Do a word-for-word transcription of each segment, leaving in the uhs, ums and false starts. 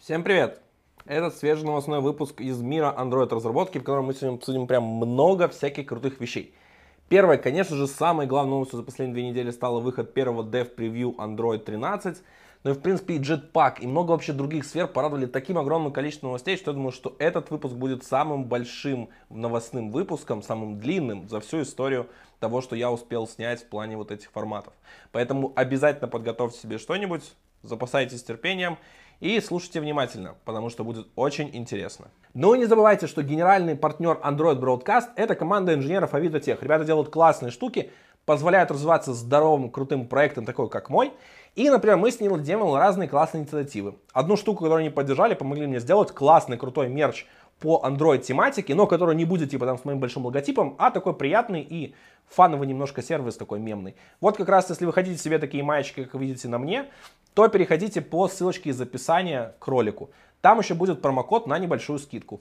Всем привет! Это свежий новостной выпуск из мира Android разработки, в котором мы сегодня обсудим прям много всяких крутых вещей. Первое, конечно же, самой главной новостью за последние две недели стало выход первого Dev Preview Android тринадцать. Ну и в принципе и Jetpack, и много вообще других сфер порадовали таким огромным количеством новостей, что я думаю, что этот выпуск будет самым большим новостным выпуском, самым длинным за всю историю того, что я успел снять в плане вот этих форматов. Поэтому обязательно подготовьте себе что-нибудь, запасайтесь терпением и слушайте внимательно, потому что будет очень интересно. Но не забывайте, что генеральный партнер Android Broadcast — это команда инженеров Авито Тех. Ребята делают классные штуки, позволяют развиваться здоровым, крутым проектом, такой как мой. И, например, мы с ним делаем разные классные инициативы. Одну штуку, которую они поддержали, помогли мне сделать классный, крутой мерч по Android тематике, но который не будет типа там с моим большим логотипом, а такой приятный и фановый немножко сервис, такой мемный. Вот как раз, если вы хотите себе такие маечки, как вы видите на мне, то переходите по ссылочке из описания к ролику. Там еще будет промокод на небольшую скидку.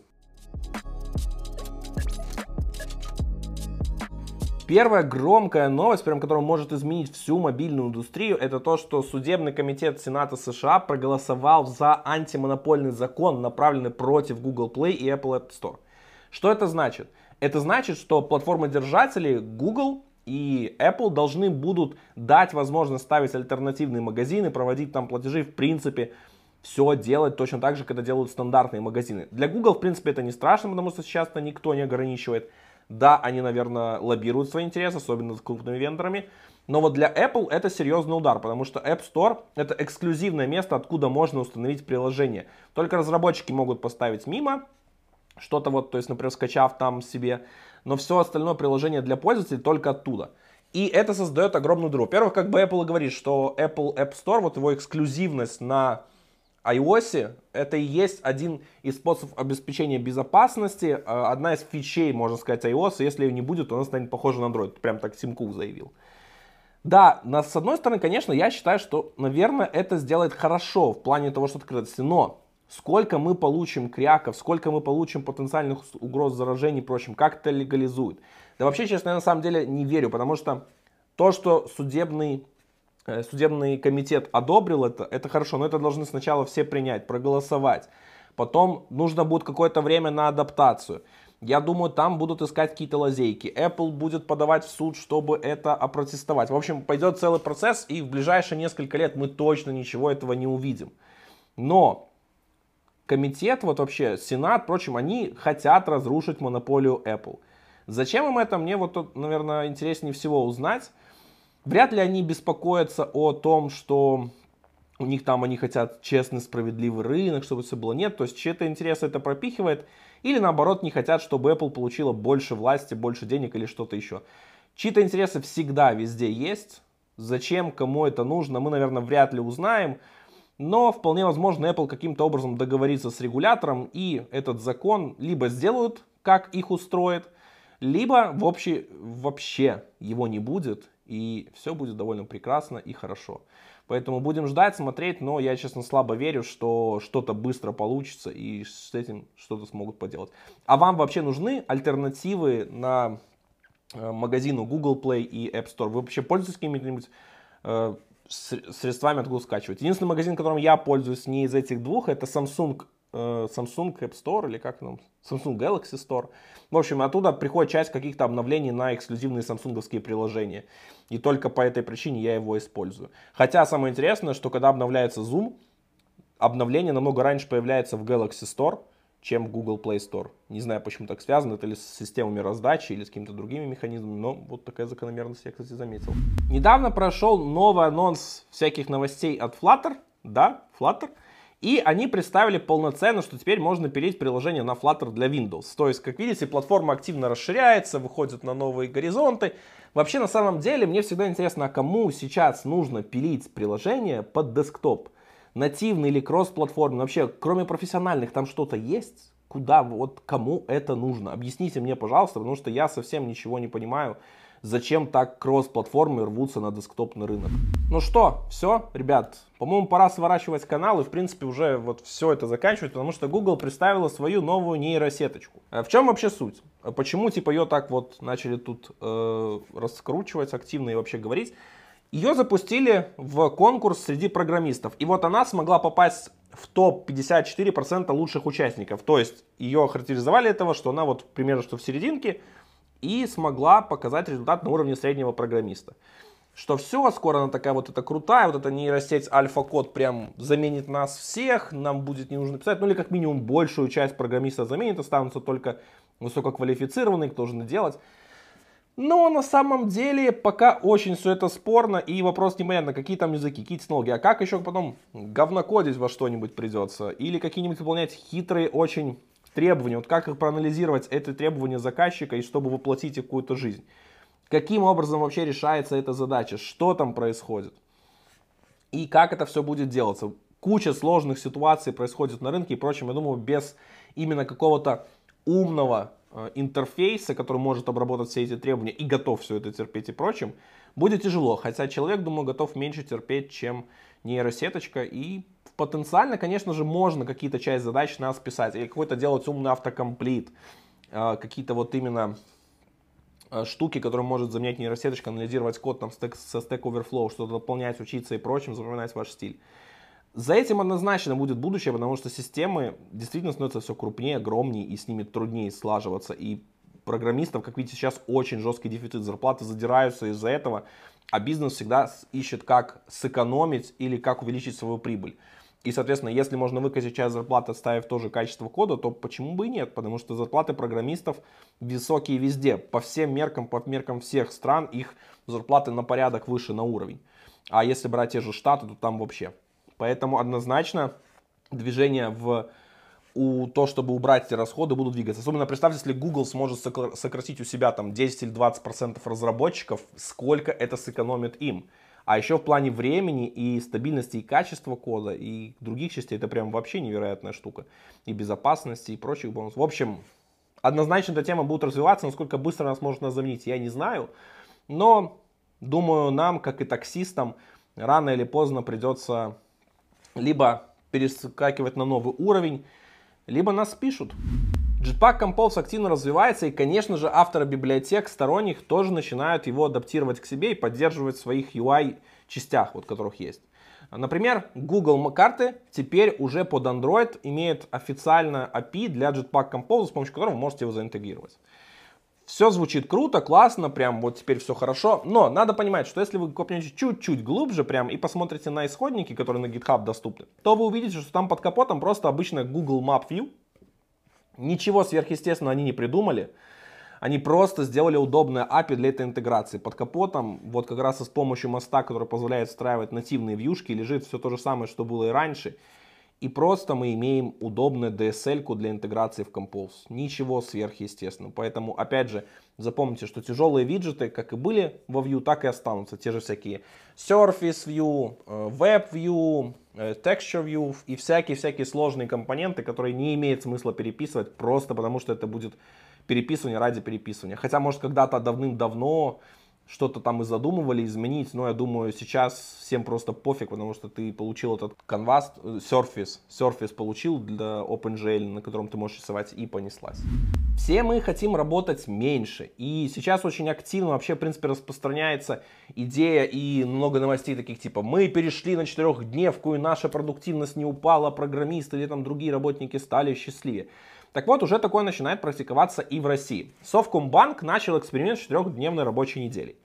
Первая громкая новость, прям, которая может изменить всю мобильную индустрию, это то, что Судебный комитет Сената США проголосовал за антимонопольный закон, направленный против Google Play и Apple App Store. Что это значит? Это значит, что платформодержатели Google и Apple должны будут дать возможность ставить альтернативные магазины, проводить там платежи, в принципе, все делать точно так же, как это делают стандартные магазины. Для Google, в принципе, это не страшно, потому что сейчас-то никто не ограничивает. Да, они, наверное, лоббируют свои интересы, особенно с крупными вендорами. Но вот для Apple это серьезный удар, потому что App Store — это эксклюзивное место, откуда можно установить приложение. Только разработчики могут поставить мимо что-то вот, то есть, например, скачав там себе. Но все остальное приложение для пользователей только оттуда. И это создает огромную дыру. Во-первых, как бы Apple говорит, что Apple App Store, вот его эксклюзивность на iOS, это и есть один из способов обеспечения безопасности, одна из фичей, можно сказать, iOS. Если ее не будет, то она станет похожа на Android. Прям так Тим Кук заявил. Да, с одной стороны, конечно, я считаю, что, наверное, это сделает хорошо в плане того, что открытости. Но сколько мы получим кряков, сколько мы получим потенциальных угроз заражений и прочим, как это легализует? Да вообще, честно, я на самом деле не верю, потому что то, что судебный Судебный комитет одобрил это, это хорошо, но это должны сначала все принять, проголосовать. Потом нужно будет какое-то время на адаптацию. Я думаю, там будут искать какие-то лазейки. Apple будет подавать в суд, чтобы это опротестовать. В общем, пойдет целый процесс, и в ближайшие несколько лет мы точно ничего этого не увидим. Но комитет, вот вообще Сенат, впрочем, они хотят разрушить монополию Apple. Зачем им это? Мне вот тут, наверное, интереснее всего узнать. Вряд ли они беспокоятся о том, что у них там они хотят честный, справедливый рынок, чтобы все было. Нет, то есть чьи-то интересы это пропихивает, или наоборот не хотят, чтобы Apple получила больше власти, больше денег или что-то еще. Чьи-то интересы всегда везде есть. Зачем, кому это нужно, мы, наверное, вряд ли узнаем. Но вполне возможно, Apple каким-то образом договорится с регулятором, и этот закон либо сделают, как их устроит, либо вообще, вообще его не будет. И все будет довольно прекрасно и хорошо. Поэтому будем ждать, смотреть, но я, честно, слабо верю, что что-то быстро получится и с этим что-то смогут поделать. А вам вообще нужны альтернативы на магазину Google Play и App Store? Вы вообще пользуетесь какими-нибудь э, средствами, откуда скачивать? Единственный магазин, которым я пользуюсь не из этих двух, это Samsung, э, Samsung App Store или как там? Samsung Galaxy Store. В общем, оттуда приходит часть каких-то обновлений на эксклюзивные самсунговские приложения. И только по этой причине я его использую. Хотя самое интересное, что когда обновляется Zoom, обновление намного раньше появляется в Galaxy Store, чем в Google Play Store. Не знаю, почему так связано, это ли с системами раздачи или с какими-то другими механизмами, но вот такая закономерность я, кстати, заметил. Недавно прошел новый анонс всяких новостей от Flutter, да, Flutter. И они представили полноценно, что теперь можно пилить приложение на Flutter для Windows. То есть, как видите, платформа активно расширяется, выходит на новые горизонты. Вообще, на самом деле, мне всегда интересно, а кому сейчас нужно пилить приложение под десктоп? Нативный или кросс-платформенный? Вообще, кроме профессиональных, там что-то есть? Куда, вот кому это нужно? Объясните мне, пожалуйста, потому что я совсем ничего не понимаю. Зачем так кросс-платформы рвутся на десктопный рынок? Ну что, все, ребят, по-моему, пора сворачивать канал и, в принципе, уже вот все это заканчивать, потому что Google представила свою новую нейросеточку. В чем вообще суть? Почему, типа, ее так вот начали тут э, раскручивать активно и вообще говорить? Ее запустили в конкурс среди программистов. И вот она смогла попасть в топ пятьдесят четыре процента лучших участников. То есть ее характеризовали этого, что она вот примерно что в серединке и смогла показать результат на уровне среднего программиста. Что все, скоро она такая вот эта крутая, вот эта нейросеть альфа-код прям заменит нас всех, нам будет не нужно писать, ну или как минимум большую часть программистов заменит, останутся только высококвалифицированные, кто должен делать. Но на самом деле пока очень все это спорно, и вопрос непонятно, какие там языки, какие технологии, а как еще потом говнокодить во что-нибудь придется, или какие-нибудь выполнять хитрые очень требования, вот как их проанализировать, эти требования заказчика, и чтобы воплотить в какую-то жизнь. Каким образом вообще решается эта задача, что там происходит, и как это все будет делаться. Куча сложных ситуаций происходит на рынке и прочем, я думаю, без именно какого-то умного интерфейса, который может обработать все эти требования и готов все это терпеть и прочим, будет тяжело. Хотя человек, думаю, готов меньше терпеть, чем нейросеточка. И потенциально, конечно же, можно какие-то часть задач нас писать. Или какой-то делать умный автокомплит. Какие-то вот именно штуки, которые может заменять нейросеточка, анализировать код там, со Stack Overflow, что-то дополнять, учиться и прочим, запоминать ваш стиль. За этим однозначно будет будущее, потому что системы действительно становятся все крупнее, огромнее, и с ними труднее слаживаться. И программистов, как видите, сейчас очень жесткий дефицит, зарплаты задираются из-за этого, а бизнес всегда ищет, как сэкономить или как увеличить свою прибыль. И, соответственно, если можно выкосить часть зарплаты, оставив тоже качество кода, то почему бы и нет? Потому что зарплаты программистов высокие везде. По всем меркам, по меркам всех стран, их зарплаты на порядок выше на уровень. А если брать те же Штаты, то там вообще. Поэтому однозначно движения в у то, чтобы убрать эти расходы, будут двигаться. Особенно представьте, если Google сможет сократить у себя там десять или двадцать процентов разработчиков, сколько это сэкономит им. А еще в плане времени и стабильности и качества кода и других частей это прям вообще невероятная штука. И безопасности и прочих бонусов. В общем, однозначно эта тема будет развиваться. Насколько быстро нас может нас заменить, я не знаю. Но думаю, нам, как и таксистам, рано или поздно придется либо перескакивать на новый уровень, либо нас спишут. Jetpack Compose активно развивается, и, конечно же, авторы библиотек сторонних тоже начинают его адаптировать к себе и поддерживать в своих ю ай-частях, вот которых есть. Например, Google карты теперь уже под Android имеет официально эй пи ай для Jetpack Compose, с помощью которого вы можете его заинтегрировать. Все звучит круто, классно, прям вот теперь все хорошо, но надо понимать, что если вы копнете чуть-чуть глубже прям и посмотрите на исходники, которые на GitHub доступны, то вы увидите, что там под капотом просто обычная Google Map View. Ничего сверхъестественного они не придумали. Они просто сделали удобное эй пи ай для этой интеграции. Под капотом, вот как раз с помощью моста, который позволяет встраивать нативные вьюшки, лежит все то же самое, что было и раньше. И просто мы имеем удобную ди эс эл-ку для интеграции в Compose. Ничего сверхъестественного. Поэтому, опять же, запомните, что тяжелые виджеты, как и были во Vue, так и останутся. Те же всякие Surface View, Web View, Texture View и всякие-всякие сложные компоненты, которые не имеет смысла переписывать, просто потому что это будет переписывание ради переписывания. Хотя, может, когда-то давным-давно что-то там и задумывали изменить, но я думаю, сейчас всем просто пофиг, потому что ты получил этот canvas, Surface, Surface получил для OpenGL, на котором ты можешь рисовать, и понеслась. Все мы хотим работать меньше, и сейчас очень активно вообще, в принципе, распространяется идея и много новостей таких типа «Мы перешли на четырехдневку, и наша продуктивность не упала, программисты или там другие работники стали счастливее». Так вот, уже такое начинает практиковаться и в России. Совкомбанк начал эксперимент с четырехдневной рабочей неделей.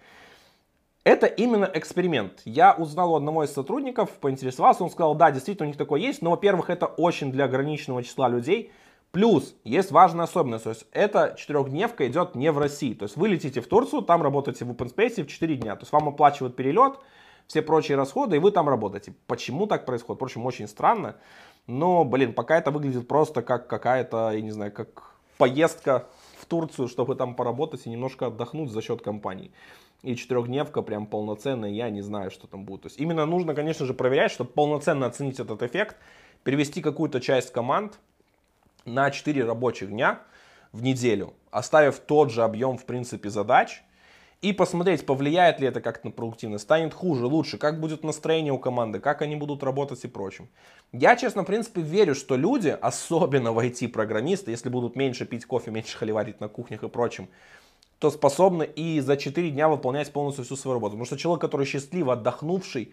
Это именно эксперимент. Я узнал у одного из сотрудников, поинтересовался, он сказал, да, действительно у них такое есть, но, во-первых, это очень для ограниченного числа людей. Плюс, есть важная особенность, то есть эта четырехдневка идет не в России. То есть вы летите в Турцию, там работаете в OpenSpace в четыре дня. То есть вам оплачивают перелет, все прочие расходы, и вы там работаете. Почему так происходит? Впрочем, очень странно. Но, блин, пока это выглядит просто как какая-то, я не знаю, как поездка в Турцию, чтобы там поработать и немножко отдохнуть за счет компании. И четырехдневка прям полноценная, я не знаю, что там будет. То есть именно нужно, конечно же, проверять, чтобы полноценно оценить этот эффект, перевести какую-то часть команд на четыре рабочих дня в неделю, оставив тот же объем, в принципе, задач, и посмотреть, повлияет ли это как-то на продуктивность, станет хуже, лучше, как будет настроение у команды, как они будут работать и прочим. Я, честно, в принципе, верю, что люди, особенно в ай ти-программисты, если будут меньше пить кофе, меньше холиварить на кухнях и прочим, то способны и за четыре дня выполнять полностью всю свою работу. Потому что человек, который счастливый, отдохнувший,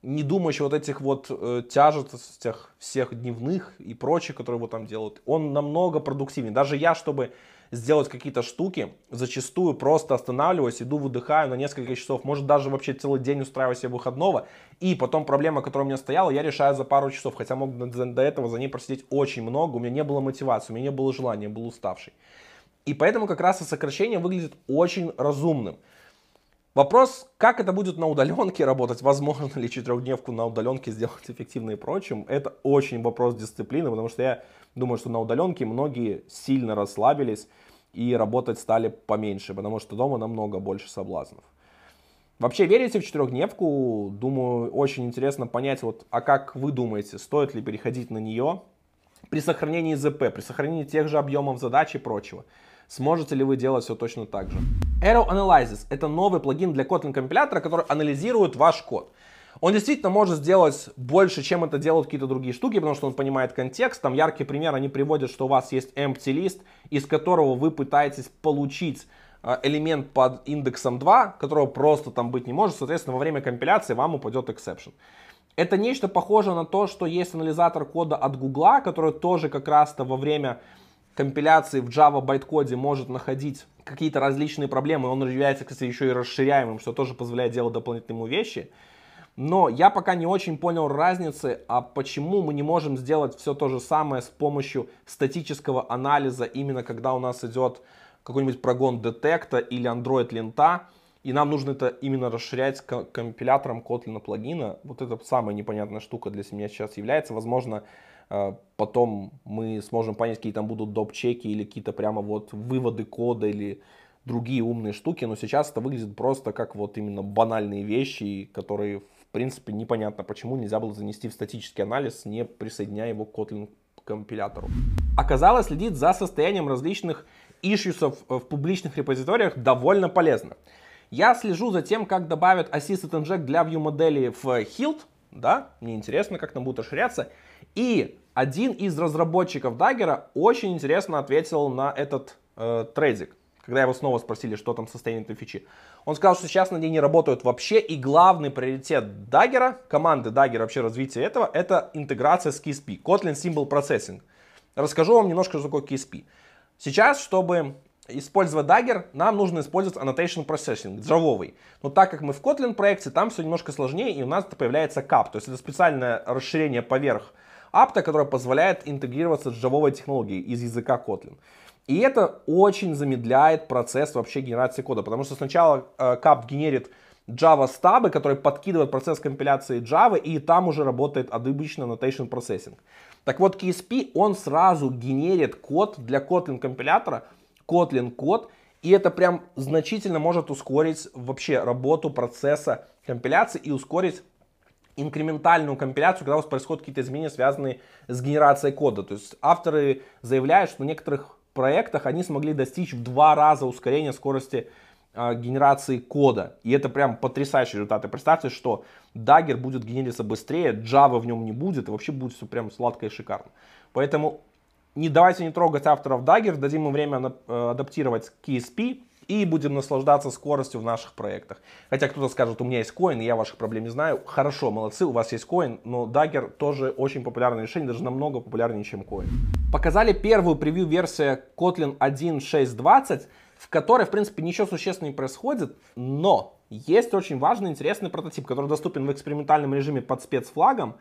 не думающий вот этих вот э, тяжестях всех дневных и прочих, которые его там делают, он намного продуктивнее. Даже я, чтобы сделать какие-то штуки, зачастую просто останавливаюсь, иду, выдыхаю на несколько часов, может даже вообще целый день устраиваю себе выходного, и потом проблема, которая у меня стояла, я решаю за пару часов, хотя мог до этого за ней просидеть очень много, у меня не было мотивации, у меня не было желания, я был уставший. И поэтому как раз и сокращение выглядит очень разумным. Вопрос, как это будет на удаленке работать, возможно ли четырехдневку на удаленке сделать эффективно и прочим, это очень вопрос дисциплины, потому что я думаю, что на удаленке многие сильно расслабились и работать стали поменьше, потому что дома намного больше соблазнов. Вообще верите в четырехдневку? Думаю, очень интересно понять, вот, а как вы думаете, стоит ли переходить на нее при сохранении ЗП, при сохранении тех же объемов задач и прочего? Сможете ли вы делать все точно так же? Arrow Analysis — это новый плагин для Kotlin компилятора, который анализирует ваш код. Он действительно может сделать больше, чем это делают какие-то другие штуки, потому что он понимает контекст. Там яркий пример, они приводят, что у вас есть empty list, из которого вы пытаетесь получить элемент под индексом два, которого просто там быть не может. Соответственно, во время компиляции вам упадет exception. Это нечто похожее на то, что есть анализатор кода от Гугла, который тоже как раз-то во время компиляции в Java байткоде может находить какие-то различные проблемы. Он является, кстати, еще и расширяемым, что тоже позволяет делать дополнительные ему вещи. Но я пока не очень понял разницы, а почему мы не можем сделать все то же самое с помощью статического анализа, именно когда у нас идет какой-нибудь прогон детекта или Android лента, и нам нужно это именно расширять с компилятором Kotlin плагина. Вот это самая непонятная штука для меня сейчас является. Возможно, потом мы сможем понять, какие там будут доп-чеки или какие-то прямо вот выводы кода или другие умные штуки, но сейчас это выглядит просто как вот именно банальные вещи, которые в принципе непонятно, почему нельзя было занести в статический анализ, не присоединяя его к Kotlin компилятору. Оказалось, следить за состоянием различных ишьюсов в публичных репозиториях довольно полезно. Я слежу за тем, как добавят Assisted Inject для view модели в Hilt, да, мне интересно, как там будет расширяться. И один из разработчиков Dagger очень интересно ответил на этот э, трейдик, когда его снова спросили, что там состояние этой фичи. Он сказал, что сейчас на ней не работают вообще, и главный приоритет Dagger, команды Dagger, вообще развития этого, это интеграция с кей эс пи, Kotlin Symbol Processing. Расскажу вам немножко, что такое кей эс пи. Сейчас, чтобы использовать Dagger, нам нужно использовать Annotation Processing, джавовый. Но так как мы в Kotlin проекте, там все немножко сложнее, и у нас появляется кап. То есть это специальное расширение поверх апта, которое позволяет интегрироваться с джавовой технологией из языка Kotlin. И это очень замедляет процесс вообще генерации кода, потому что сначала э, кап генерит Java стабы, которые подкидывают процесс компиляции Java, и там уже работает обычно Annotation Processing. Так вот, кей эс пи, он сразу генерит код для Kotlin компилятора, Kotlin код, и это прям значительно может ускорить вообще работу процесса компиляции и ускорить инкрементальную компиляцию, когда у вас происходят какие-то изменения, связанные с генерацией кода. То есть авторы заявляют, что в некоторых проектах они смогли достичь в два раза ускорения скорости э, генерации кода. И это прям потрясающие результаты. Представьте, что Dagger будет генериться быстрее, Java в нем не будет, и вообще будет все прям сладко и шикарно. Поэтому не давайте не трогать авторов Dagger, дадим им время э, адаптировать кей эс пи, и будем наслаждаться скоростью в наших проектах. Хотя кто-то скажет, у меня есть коин, и я ваших проблем не знаю. Хорошо, молодцы, у вас есть коин, но Dagger тоже очень популярное решение, даже намного популярнее, чем коин. Показали первую превью-версию Kotlin один точка шесть точка двадцать, в которой, в принципе, ничего существенного не происходит, но есть очень важный, интересный прототип, который доступен в экспериментальном режиме под спецфлагом.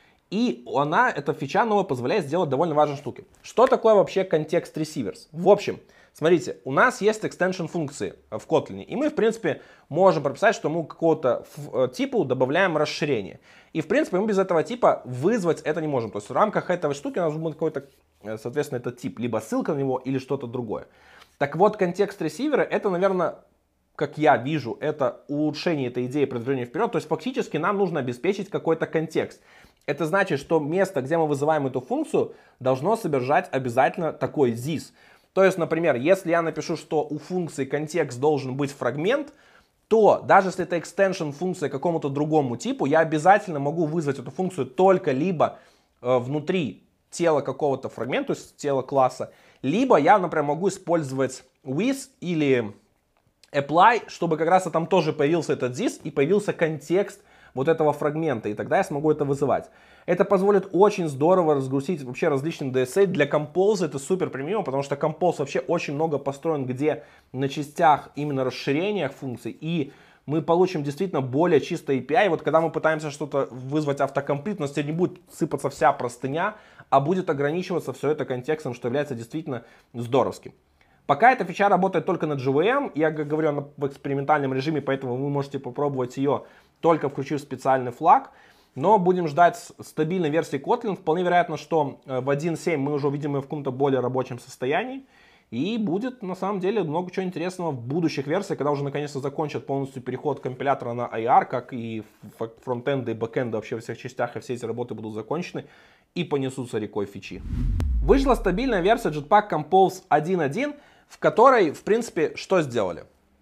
И она, эта фича новая, позволяет сделать довольно важные штуки. Что такое вообще контекст receivers? В общем, смотрите, у нас есть extension функции в Kotlin, и мы, в принципе, можем прописать, что мы к какому-то типу добавляем расширение. И, в принципе, мы без этого типа вызвать это не можем. То есть в рамках этой штуки у нас будет какой-то, соответственно, этот тип, либо ссылка на него, или что-то другое. Так вот, контекст ресивера, это, наверное, как я вижу, это улучшение этой идеи продвижения вперед. То есть фактически нам нужно обеспечить какой-то контекст. Это значит, что место, где мы вызываем эту функцию, должно содержать обязательно такой this. То есть, например, если я напишу, что у функции контекст должен быть фрагмент, то даже если это extension функция какому-то другому типу, я обязательно могу вызвать эту функцию только либо э, внутри тела какого-то фрагмента, то есть тела класса, либо я, например, могу использовать with или apply, чтобы как раз там тоже появился этот this и появился контекст вот этого фрагмента, и тогда я смогу это вызывать. Это позволит очень здорово разгрузить вообще различные ди эс эй. Для Compose это супер премиум, потому что Compose вообще очень много построен, где на частях именно расширениях функций, и мы получим действительно более чистый эй пи ай. Вот когда мы пытаемся что-то вызвать автокомплит, у нас теперь не будет сыпаться вся простыня, а будет ограничиваться все это контекстом, что является действительно здоровским. Пока эта фича работает только на джей ви эм, я говорю, она в экспериментальном режиме, поэтому вы можете попробовать ее только включив специальный флаг. Но будем ждать стабильной версии Kotlin. Вполне вероятно, что в один точка семь мы уже увидим ее в каком-то более рабочем состоянии. И будет, на самом деле, много чего интересного в будущих версиях, когда уже наконец-то закончат полностью переход компилятора на эй ар, как и фронтенды и бэкенды вообще во всех частях, и все эти работы будут закончены и понесутся рекой фичи. Вышла стабильная версия Jetpack Compose один точка один, в которой, в принципе, что сделали?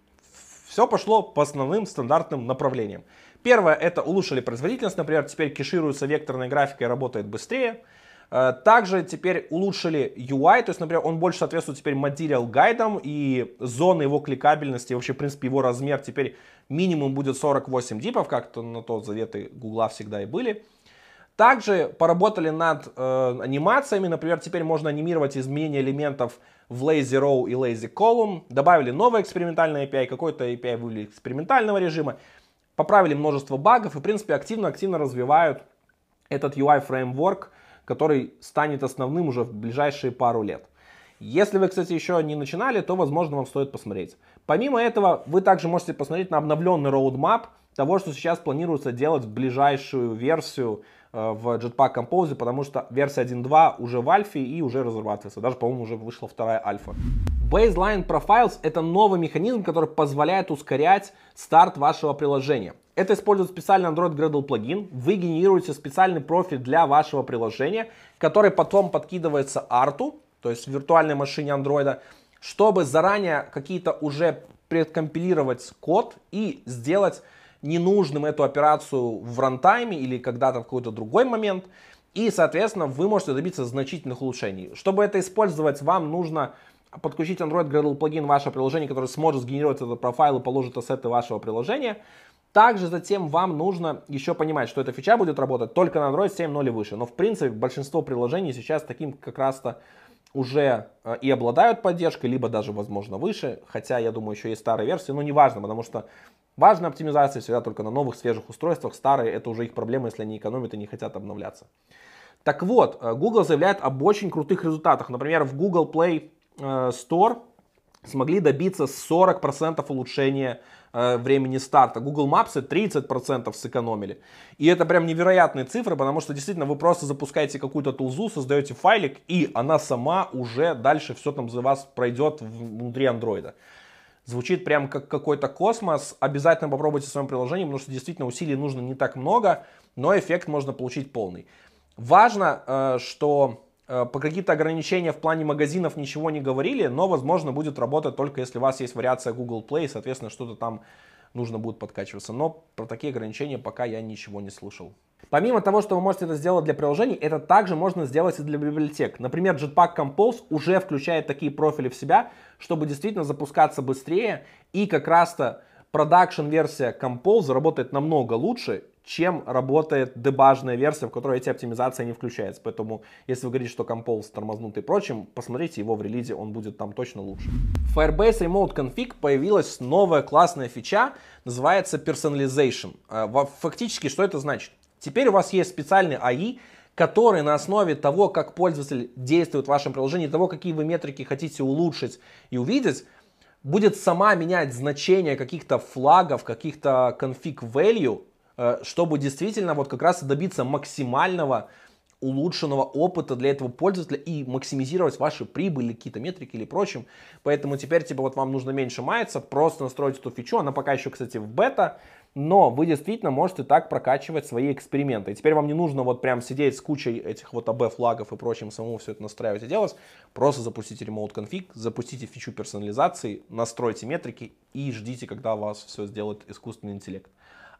Все пошло по основным стандартным направлениям. Первое, это улучшили производительность, например, теперь кешируется векторной графикой и работает быстрее. Также теперь улучшили ю ай, то есть, например, он больше соответствует теперь Material гайдам, и зоны его кликабельности, вообще, в принципе, его размер теперь минимум будет сорок восемь дипов, как-то на то заветы Гугла всегда и были. Также поработали над э, анимациями, например, теперь можно анимировать изменения элементов в Lazy Row и Lazy Column, добавили новый экспериментальный эй пи ай, какой-то эй пи ай вывели экспериментального режима, поправили множество багов и, в принципе, активно-активно развивают этот ю ай-фреймворк, который станет основным уже в ближайшие пару лет. Если вы, кстати, еще не начинали, то, возможно, вам стоит посмотреть. Помимо этого, вы также можете посмотреть на обновленный roadmap того, что сейчас планируется делать в ближайшую версию э, в Jetpack Compose, потому что версия один точка два уже в альфе и уже разрабатывается. Даже, по-моему, уже вышла вторая альфа. Baseline Profiles — это новый механизм, который позволяет ускорять старт вашего приложения. Это использует специальный Android Gradle плагин. Вы генерируете специальный профиль для вашего приложения, который потом подкидывается арту, то есть в виртуальной машине Android, чтобы заранее какие-то уже предкомпилировать код и сделать ненужным эту операцию в рантайме или когда-то в какой-то другой момент. И, соответственно, вы можете добиться значительных улучшений. Чтобы это использовать, вам нужно подключить Android Gradle плагин в ваше приложение, который сможет сгенерировать этот профайл и положит ассеты вашего приложения. Также затем вам нужно еще понимать, что эта фича будет работать только на Android семь ноль и выше. Но в принципе большинство приложений сейчас таким как раз-то уже и обладают поддержкой, либо даже возможно выше. Хотя я думаю еще есть старые версии, но не важно, потому что важная оптимизация всегда только на новых свежих устройствах. Старые — это уже их проблема, если они экономят и не хотят обновляться. Так вот, Google заявляет об очень крутых результатах. Например, в Google Play Store смогли добиться сорок процентов улучшения э, времени старта. Google Maps тридцать процентов сэкономили. И это прям невероятные цифры, потому что действительно вы просто запускаете какую-то тулзу, создаете файлик, и она сама уже дальше все там за вас пройдет внутри андроида. Звучит прям как какой-то космос. Обязательно попробуйте в своем приложении, потому что действительно усилий нужно не так много, но эффект можно получить полный. Важно, э, что по какие-то ограничения в плане магазинов ничего не говорили, но, возможно, будет работать только если у вас есть вариация Google Play, соответственно, что-то там нужно будет подкачиваться. Но про такие ограничения пока я ничего не слышал. Помимо того, что вы можете это сделать для приложений, это также можно сделать и для библиотек. Например, Jetpack Compose уже включает такие профили в себя, чтобы действительно запускаться быстрее. И как раз-то продакшн-версия Compose работает намного лучше, чем работает дебажная версия, в которой эти оптимизации не включаются. Поэтому, если вы говорите, что Compose тормознут и прочим, посмотрите его в релизе, он будет там точно лучше. В Firebase Remote Config появилась новая классная фича, называется Personalization. Фактически, что это значит? Теперь у вас есть специальный эй ай, который на основе того, как пользователь действует в вашем приложении, того, какие вы метрики хотите улучшить и увидеть, будет сама менять значение каких-то флагов, каких-то config value, чтобы действительно вот как раз добиться максимального улучшенного опыта для этого пользователя и максимизировать ваши прибыли, какие-то метрики или прочим. Поэтому теперь типа вот вам нужно меньше маяться, просто настроить эту фичу. Она пока еще, кстати, в бета, но вы действительно можете так прокачивать свои эксперименты. И теперь вам не нужно вот прям сидеть с кучей этих вот эй би флагов и прочим, самому все это настраивать и делать. Просто запустите Remote Config, запустите фичу персонализации, настройте метрики и ждите, когда у вас все сделает искусственный интеллект.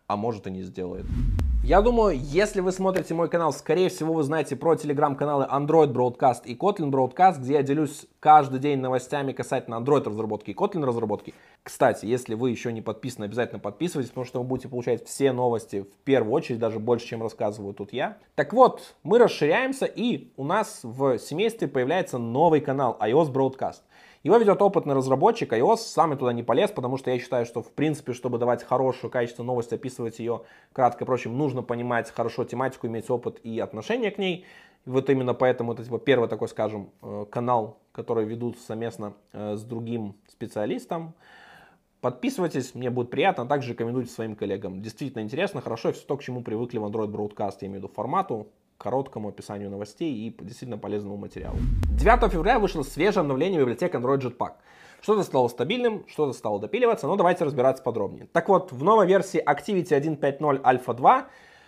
а может и не сделает. Я думаю, если вы смотрите мой канал, скорее всего, вы знаете про телеграм-каналы Android Broadcast и Kotlin Broadcast, где я делюсь каждый день новостями касательно Android разработки и Kotlin разработки. Кстати, если вы еще не подписаны, обязательно подписывайтесь, потому что вы будете получать все новости в первую очередь, даже больше, чем рассказываю тут я. Так вот, мы расширяемся, и у нас в семействе появляется новый канал iOS Broadcast. Его ведет опытный разработчик iOS, сам я туда не полез, потому что я считаю, что в принципе, чтобы давать хорошую, качественную новость, описывать ее кратко и прочим, нужно понимать хорошо тематику, иметь опыт и отношение к ней. И вот именно поэтому это типа первый такой, скажем, канал, который ведут совместно с другим специалистом. Подписывайтесь, мне будет приятно, а также рекомендуйте своим коллегам. Действительно интересно, хорошо, и все то, к чему привыкли в Android Broadcast, я имею в виду формату, короткому описанию новостей и действительно полезному материалу. девятого февраля вышло свежее обновление библиотек Android Jetpack. Что-то стало стабильным, что-то стало допиливаться, но давайте разбираться подробнее. Так вот, в новой версии Activity один точка пять точка ноль Alpha два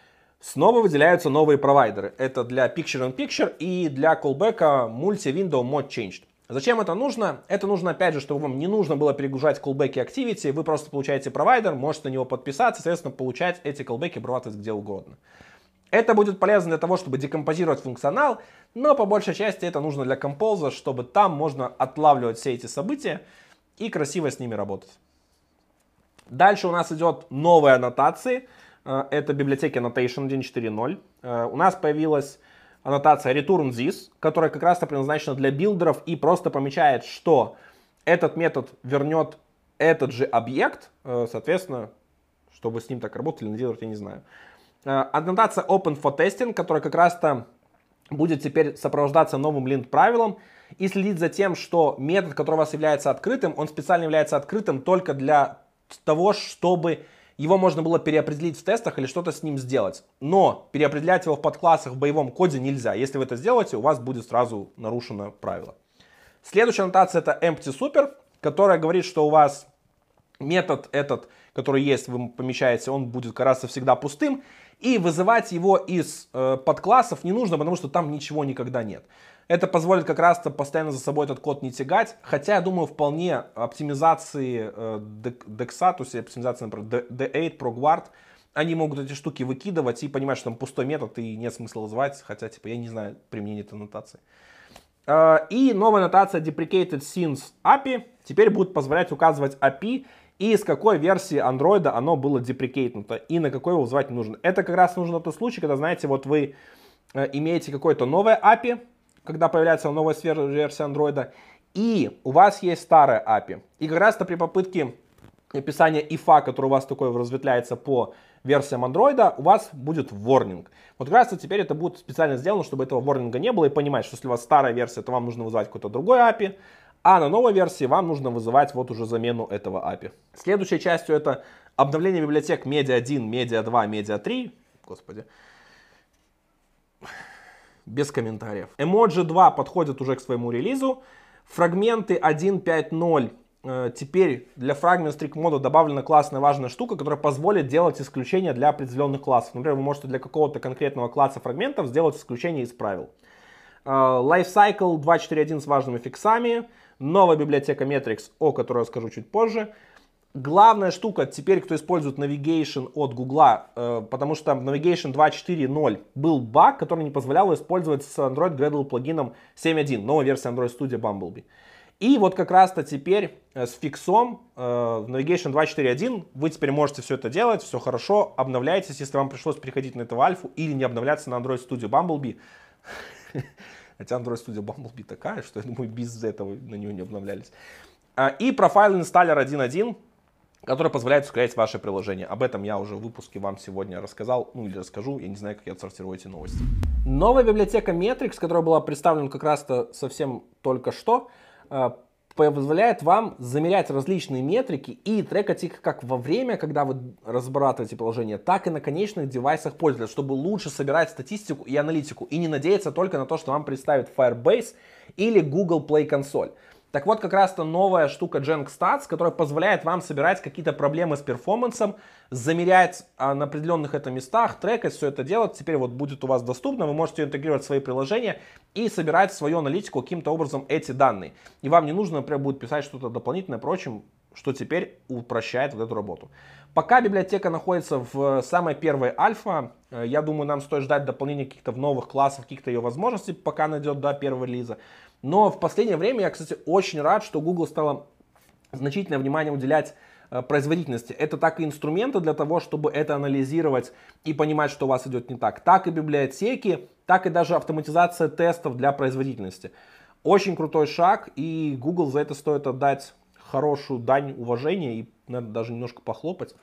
снова выделяются новые провайдеры. Это для Picture-in-Picture и для callback Multi-Window Mode Changed. Зачем это нужно? Это нужно, опять же, чтобы вам не нужно было перегружать callback и Activity. Вы просто получаете провайдер, можете на него подписаться, соответственно, получать эти callback обрабатывать где угодно. Это будет полезно для того, чтобы декомпозировать функционал, но по большей части это нужно для Compose, чтобы там можно отлавливать все эти события и красиво с ними работать. Дальше у нас идет новые аннотации. Это библиотеки Annotation один точка четыре точка ноль. У нас появилась аннотация Return This, которая как раз предназначена для билдеров и просто помечает, что этот метод вернет этот же объект, соответственно, чтобы с ним так работали, наделать я не знаю. Аннотация Open for Testing, которая как раз-то будет теперь сопровождаться новым линт-правилом и следить за тем, что метод, который у вас является открытым, он специально является открытым только для того, чтобы его можно было переопределить в тестах или что-то с ним сделать. Но переопределять его в подклассах в боевом коде нельзя. Если вы это сделаете, у вас будет сразу нарушено правило. Следующая аннотация это Empty Super, которая говорит, что у вас метод этот, который есть, вы помещаете, он будет как раз всегда пустым. И вызывать его из э, подклассов не нужно, потому что там ничего никогда нет. Это позволит как раз-то постоянно за собой этот код не тягать. Хотя, я думаю, вполне оптимизации э, Dexa, то есть оптимизации, например, ди эйт, ProGuard, они могут эти штуки выкидывать и понимать, что там пустой метод и нет смысла вызывать. Хотя, типа, я не знаю применения этой аннотации. Э, и новая аннотация Deprecated Scenes эй пи ай теперь будет позволять указывать эй пи ай, и с какой версии Android оно было деприкейтнуто, и на какой его вызывать не нужно. Это как раз нужно тот случай, когда, знаете, вот вы э, имеете какое-то новое эй пи ай, когда появляется новая версия Android, и у вас есть старая эй пи ай. И как раз-то при попытке описания ифа, который у вас такой разветвляется по версиям Android, у вас будет warning. Вот как раз-то теперь это будет специально сделано, чтобы этого warning не было, и понимать, что если у вас старая версия, то вам нужно вызывать какой-то другой эй пи ай, а на новой версии вам нужно вызывать вот уже замену этого эй пи ай. Следующей частью это обновление библиотек Media один, Media два, Media три. Господи. Без комментариев. Emoji два подходит уже к своему релизу. Фрагменты один точка пять точка ноль. Теперь для Fragment Strict мода добавлена классная важная штука, которая позволит делать исключения для определенных классов. Например, вы можете для какого-то конкретного класса фрагментов сделать исключение из правил. Lifecycle два точка четыре точка один с важными фиксами. Новая библиотека Metrics, о которой я скажу чуть позже. Главная штука теперь, кто использует Navigation от Google, э, потому что в Navigation два точка четыре точка ноль был баг, который не позволял использовать с Android Gradle плагином семь точка один, новая версия Android Studio Bumblebee. И вот как раз-то теперь э, с фиксом э, в Navigation два точка четыре точка один вы теперь можете все это делать, все хорошо, обновляйтесь, если вам пришлось переходить на эту альфу или не обновляться на Android Studio Bumblebee. Хотя Android Studio Bumblebee такая, что, я думаю, без этого на нее не обновлялись. И профайл инсталлер один точка один, который позволяет ускорять ваше приложение. Об этом я уже в выпуске вам сегодня рассказал, ну или расскажу, я не знаю, как я отсортирую эти новости. Новая библиотека Metrics, которая была представлена как раз-то совсем только что, позволяет вам замерять различные метрики и трекать их как во время, когда вы разрабатываете приложение, так и на конечных девайсах пользователя, чтобы лучше собирать статистику и аналитику и не надеяться только на то, что вам представит Firebase или Google Play Console. Так вот, как раз-то новая штука JenkStats, которая позволяет вам собирать какие-то проблемы с перформансом, замерять а, на определенных это местах, трекать, все это делать. Теперь вот будет у вас доступно, вы можете интегрировать в свои приложения и собирать в свою аналитику каким-то образом эти данные. И вам не нужно, например, будет писать что-то дополнительное, прочим, что теперь упрощает вот эту работу. Пока библиотека находится в самой первой альфа, я думаю, нам стоит ждать дополнения каких-то новых классов, каких-то ее возможностей, пока она идет до первого релиза. Но в последнее время я, кстати, очень рад, что Google стала значительное внимание уделять производительности. Это так и инструменты для того, чтобы это анализировать и понимать, что у вас идет не так. Так и библиотеки, так и даже автоматизация тестов для производительности. Очень крутой шаг, и Google за это стоит отдать хорошую дань уважения и, наверное, даже немножко похлопать.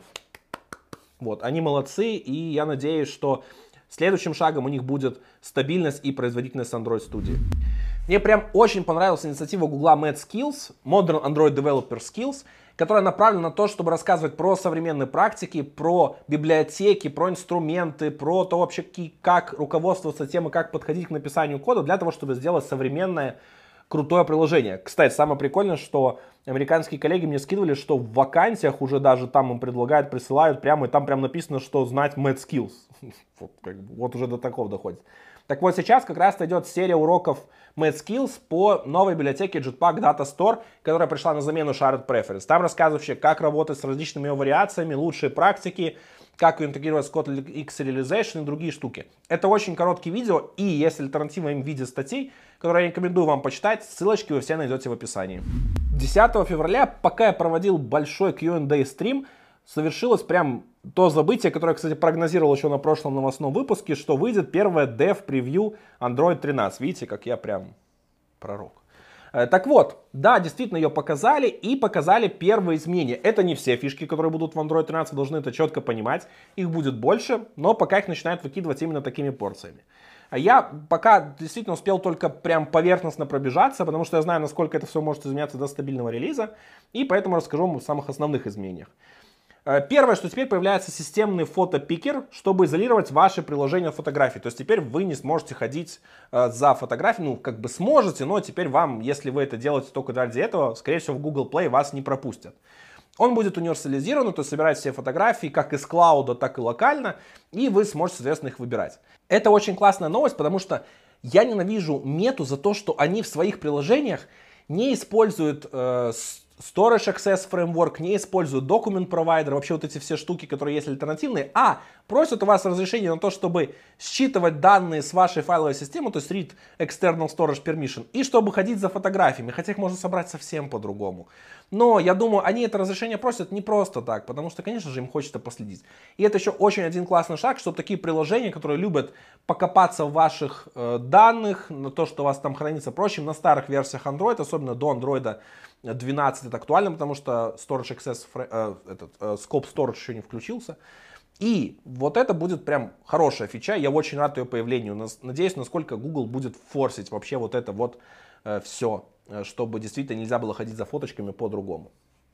Вот, они молодцы, и я надеюсь, что следующим шагом у них будет стабильность и производительность Android Studio. Мне прям очень понравилась инициатива Google MedSkills, Modern Android Developer Skills, которая направлена на то, чтобы рассказывать про современные практики, про библиотеки, про инструменты, про то вообще, как руководствоваться тем и как подходить к написанию кода для того, чтобы сделать современное крутое приложение. Кстати, самое прикольное, что американские коллеги мне скидывали, что в вакансиях уже даже там им предлагают, присылают прямо, и там прям написано, что знать MedSkills. Вот, как бы, вот уже до такого доходит. Так вот, сейчас как раз идет серия уроков MedSkills по новой библиотеке Jetpack Data Store, которая пришла на замену Shared Preference. Там рассказывают вообще, как работать с различными ее вариациями, лучшие практики, как ее интегрировать с Kotlin X Serialization и другие штуки. Это очень короткие видео, и есть альтернатива им в виде статей, которые я рекомендую вам почитать. Ссылочки вы все найдете в описании. десятого февраля, пока я проводил большой кью энд эй стрим, совершилось прям то событие, которое я, кстати, прогнозировал еще на прошлом новостном выпуске, что выйдет первое dev-превью Android тринадцать. Видите, как я прям пророк. Так вот, да, действительно ее показали и показали первые изменения. Это не все фишки, которые будут в Android тринадцать, вы должны это четко понимать. Их будет больше, но пока их начинают выкидывать именно такими порциями. Я пока действительно успел только прям поверхностно пробежаться, потому что я знаю, насколько это все может изменяться до стабильного релиза, и поэтому расскажу вам о самых основных изменениях. Первое, что теперь появляется системный фотопикер, чтобы изолировать ваше приложение фотографий. То есть теперь вы не сможете ходить э, за фотографией, ну как бы сможете, но теперь вам, если вы это делаете только ради этого, скорее всего в Google Play вас не пропустят. Он будет универсализирован, то есть собирать все фотографии как из клауда, так и локально, и вы сможете, соответственно, их выбирать. Это очень классная новость, потому что я ненавижу Мету за то, что они в своих приложениях не используют э, Storage Access Framework, не используют Document Provider, вообще вот эти все штуки, которые есть альтернативные, а просят у вас разрешение на то, чтобы считывать данные с вашей файловой системы, то есть Read External Storage Permission, и чтобы ходить за фотографиями, хотя их можно собрать совсем по-другому. Но я думаю, они это разрешение просят не просто так, потому что, конечно же, им хочется последить. И это еще очень один классный шаг, чтобы такие приложения, которые любят покопаться в ваших э, данных, на то, что у вас там хранится, прочим, на старых версиях Android, особенно до Android двенадцать это актуально, потому что Storage Access, э, этот, э, Scope Storage еще не включился. И вот это будет прям хорошая фича, я очень рад ее появлению. Надеюсь, насколько Google будет форсить вообще вот это вот э, все, чтобы действительно нельзя было ходить за фоточками по-другому.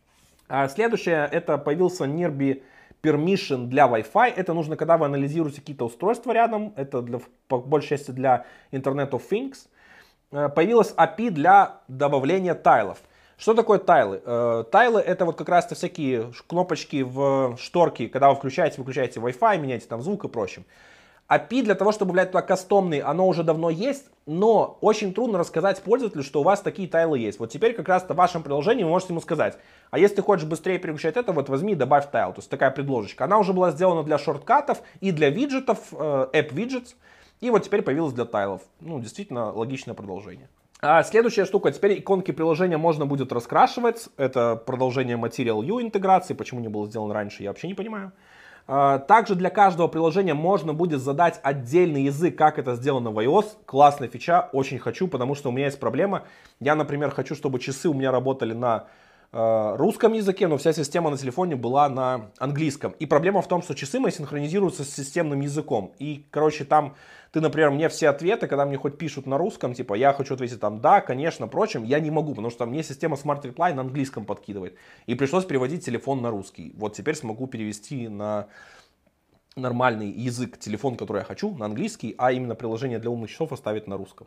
А следующее, это появился Nearby Permission для Wi-Fi. Это нужно, когда вы анализируете какие-то устройства рядом, это для, по большей части для Internet of Things. Появилась эй пи ай для добавления тайлов. Что такое тайлы? Тайлы это вот как раз-то всякие кнопочки в шторке, когда вы включаете, выключаете Wi-Fi, меняете там звук и прочим. эй пи ай для того, чтобы добавлять туда кастомный, оно уже давно есть, но очень трудно рассказать пользователю, что у вас такие тайлы есть. Вот теперь как раз-то в вашем приложении вы можете ему сказать, а если ты хочешь быстрее переключать это, вот возьми и добавь тайл. То есть такая предложечка. Она уже была сделана для шорткатов и для виджетов, App Widgets, и вот теперь появилась для тайлов. Ну, действительно логичное продолжение. А следующая штука, теперь иконки приложения можно будет раскрашивать. Это продолжение Material U интеграции. Почему не было сделано раньше, я вообще не понимаю. Также для каждого приложения можно будет задать отдельный язык, как это сделано в iOS. Классная фича, очень хочу, потому что у меня есть проблема. Я, например, хочу, чтобы часы у меня работали на э, русском языке, но вся система на телефоне была на английском. И проблема в том, что часы мои синхронизируются с системным языком. И, короче, там ты, например, мне все ответы, когда мне хоть пишут на русском, типа, я хочу ответить там, да, конечно, прочим, я не могу, потому что мне система Smart Reply на английском подкидывает. И пришлось переводить телефон на русский. Вот теперь смогу перевести на нормальный язык телефон, который я хочу, на английский, а именно приложение для умных часов оставить на русском.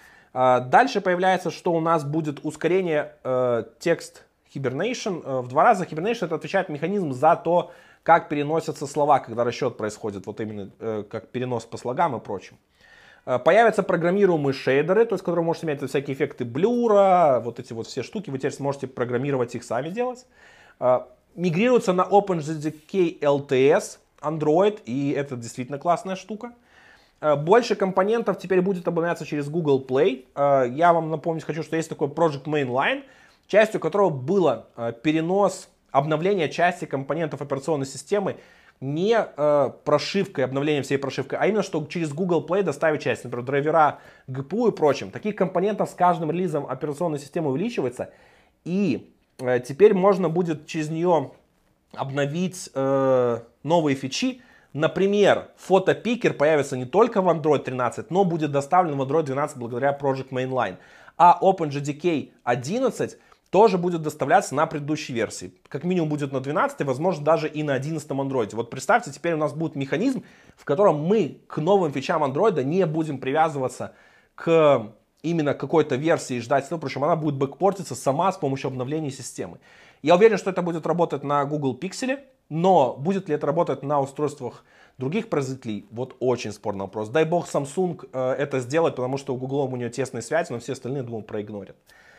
Дальше появляется, что у нас будет ускорение э, текст Hibernation. В два раза Hibernation это отвечает механизм за то, как переносятся слова, когда расчет происходит, вот именно э, как перенос по слогам и прочим. Э, появятся программируемые шейдеры, то есть, которые можете иметь всякие эффекты блюра, вот эти вот все штуки, вы теперь сможете программировать их сами делать. Мигрируется на OpenJDK эл ти эс Android, и это действительно классная штука. Больше компонентов теперь будет обновляться через Google Play. Я вам напомнить хочу, что есть такой Project Mainline, частью которого было перенос, обновление части компонентов операционной системы, не э, прошивкой, обновлением всей прошивкой, а именно, что через Google Play доставить часть, например, драйвера, джи пи ю и прочим. Таких компонентов с каждым релизом операционной системы увеличивается, и э, теперь можно будет через нее обновить э, новые фичи. Например, фотопикер появится не только в Android тринадцать, но будет доставлен в Android двенадцать благодаря Project Mainline. А OpenJDK одиннадцать тоже будет доставляться на предыдущей версии. Как минимум будет на двенадцатой, возможно даже и на одиннадцатом Android. Вот представьте, теперь у нас будет механизм, в котором мы к новым фичам Android не будем привязываться к именно какой-то версии и ждать, ну, причем она будет бэкпортиться сама с помощью обновления системы. Я уверен, что это будет работать на Google Pixel, но будет ли это работать на устройствах других производителей, вот очень спорный вопрос. Дай бог Samsung э, это сделает, потому что у Google у нее тесная связь, но все остальные, думаю, проигнорят.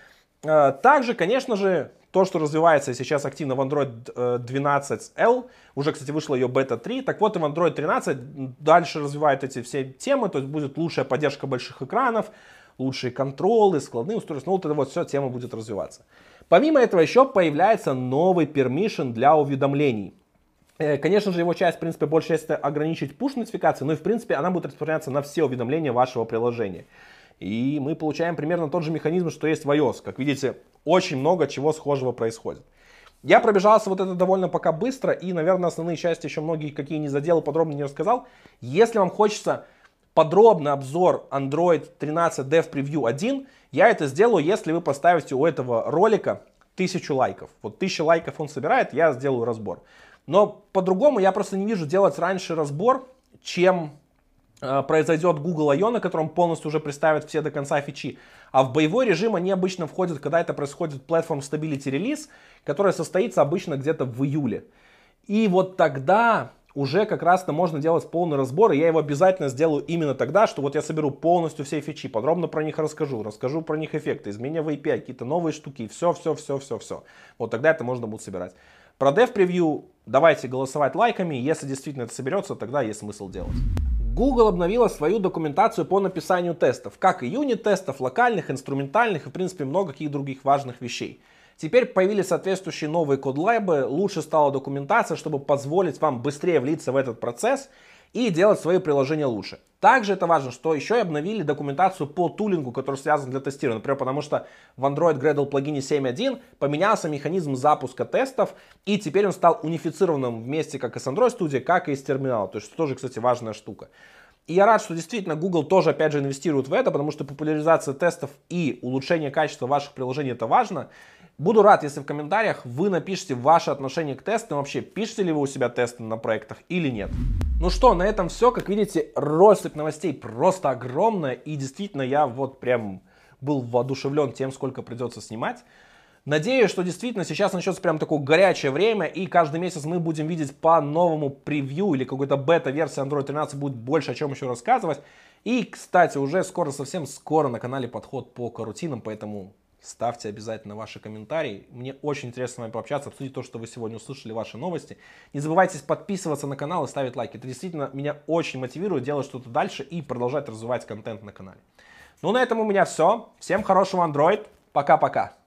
Также, конечно же, то, что развивается сейчас активно в Android двенадцать эл, уже, кстати, вышла ее бета три, так вот и в Android тринадцать дальше развивают эти все темы, то есть будет лучшая поддержка больших экранов, лучшие контролы, складные устройства, ну вот эта вот вся тема будет развиваться. Помимо этого еще появляется новый permission для уведомлений. Конечно же, его часть, в принципе, большая часть ограничить push-нотификации, но и, в принципе, она будет распространяться на все уведомления вашего приложения. И мы получаем примерно тот же механизм, что есть в iOS. Как видите, очень много чего схожего происходит. Я пробежался вот это довольно пока быстро, и, наверное, основные части еще многие какие не задел, подробно не рассказал. Если вам хочется подробный обзор Android тринадцать Dev Preview один, я это сделаю, если вы поставите у этого ролика тысячу лайков. Вот тысяча лайков он собирает, я сделаю разбор. Но по-другому я просто не вижу делать раньше разбор, чем произойдет Google I O, на котором полностью уже представят все до конца фичи. А в боевой режим они обычно входят, когда это происходит Platform Stability Release, который состоится обычно где-то в июле. И вот тогда уже как раз-то можно делать полный разбор, и я его обязательно сделаю именно тогда, что вот я соберу полностью все фичи, подробно про них расскажу, расскажу про них эффекты, изменения в эй пи ай, какие-то новые штуки, все, все, все, все, все. Вот тогда это можно будет собирать. Про Dev Preview давайте голосовать лайками, если действительно это соберется, тогда есть смысл делать. Google обновила свою документацию по написанию тестов, как и юнит-тестов, локальных, инструментальных и, в принципе, много каких других важных вещей. Теперь появились соответствующие новые код-лайбы, лучше стала документация, чтобы позволить вам быстрее влиться в этот процесс и делать свои приложения лучше. Также это важно, что еще и обновили документацию по тулингу, который связан для тестирования. Например, потому что в Android Gradle плагине семь точка один поменялся механизм запуска тестов, и теперь он стал унифицированным вместе как и с Android Studio, как и с терминала. То есть тоже, кстати, важная штука. И я рад, что действительно Google тоже, опять же, инвестирует в это, потому что популяризация тестов и улучшение качества ваших приложений — это важно. Буду рад, если в комментариях вы напишите ваше отношение к тестам, вообще пишете ли вы у себя тесты на проектах или нет. Ну что, на этом все. Как видите, россыпь новостей просто огромная, и действительно я вот прям был воодушевлен тем, сколько придется снимать. Надеюсь, что действительно сейчас начнется прям такое горячее время, и каждый месяц мы будем видеть по новому превью или какой-то бета-версии Android тринадцать, будет больше о чем еще рассказывать. И, кстати, уже скоро, совсем скоро на канале подход по карутинам, поэтому ставьте обязательно ваши комментарии. Мне очень интересно с вами пообщаться, обсудить то, что вы сегодня услышали, ваши новости. Не забывайте подписываться на канал и ставить лайки. Это действительно меня очень мотивирует делать что-то дальше и продолжать развивать контент на канале. Ну, на этом у меня все. Всем хорошего Android. Пока-пока.